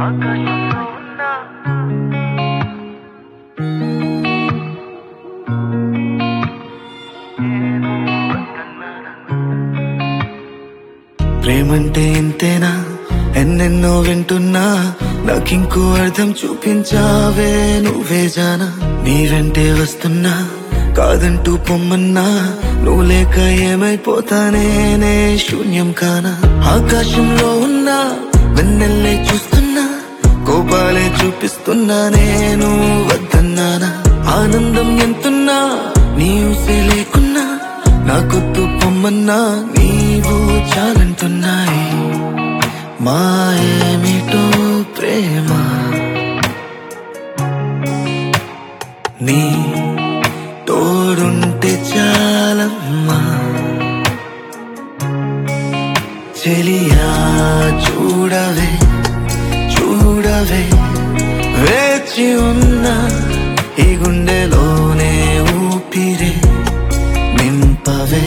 ప్రేమంటే ఇంతేనా ఎన్నెన్నో వింటున్నా నాకింకో అర్థం చూపించావే నువ్వే జానా నీ వెంటే వస్తున్నా కాదంటూ పొమ్మన్నా నువ్వు లేక ఏమైపోతానే శూన్యం కానా ఆకాశంలో ఉన్నా వెన్నెల్లే చూస్తున్నా కోపాలే చూపిస్తున్నా నేను వద్దన్నానా ఆనందం ఎంతున్నా నీ ఊసే లేకున్నా నాకొద్దు పొమ్మన్నా నీవు చాలంటున్నాయి మాయేమిటో ప్రేమ నీ తోడుంటే చాలమ్మా చెలియా చూడవే చూడవే వేచి ఉన్నా ఈ గుండెలోనే ఊపిరే నింపవే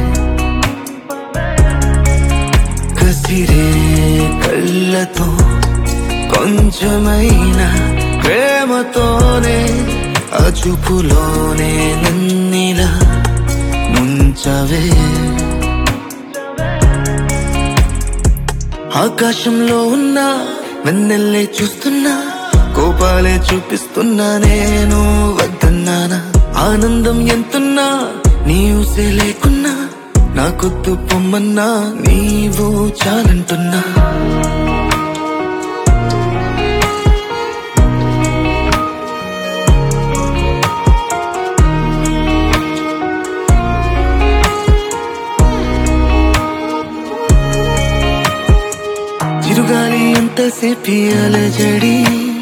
కసిరే కళ్ళతో కొంచెమైనా ప్రేమతోనే అచుపులోనే నన్నిలా ముంచవే ఆకాశంలో ఉన్నా వెన్నెల్లే చూస్తున్నా కోపాలే చూపిస్తున్నా నేను వద్దన్నానా ఆనందం ఎంతున్నా నీ ఊసే లేకున్నా నాకొద్దు పొమ్మన్నా నీవు చాలంటున్నా చిరుగాలి ఎంతసేపి అలజడి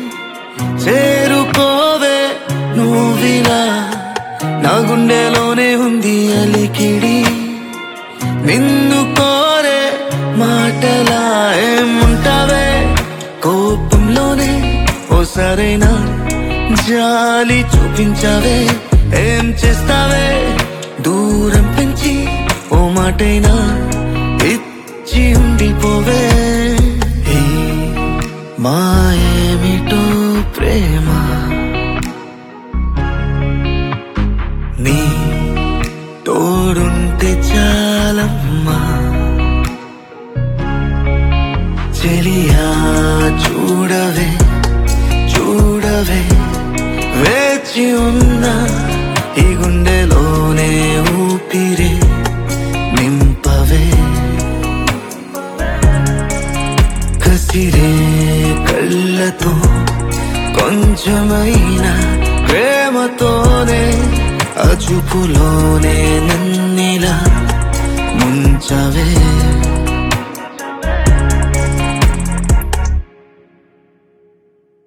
చేరుకోవే నువ్విలా నా గుండెలోనే ఉంది అలికిడి నిన్ను కోరే మాటలా ఏముంటావే కోపంలోనే ఓసారైనా జాలి చూపించావే ఏం చేస్తావే దూరం పెంచి ఓ మాటైనా ఇచ్చి ఉండిపోవే మాయేమిటో ప్రేమ నీ తోడుంటే చాలమ్మా చెలియా చూడవే చూడవే వేచి ఉన్నా ఈ గుండెలోనే ఊపిరే నింపవే కసిరే కళ్ళతో కొంచెమైనా ప్రేమతోనే అచుపులోనే నన్నిలా ముంచవే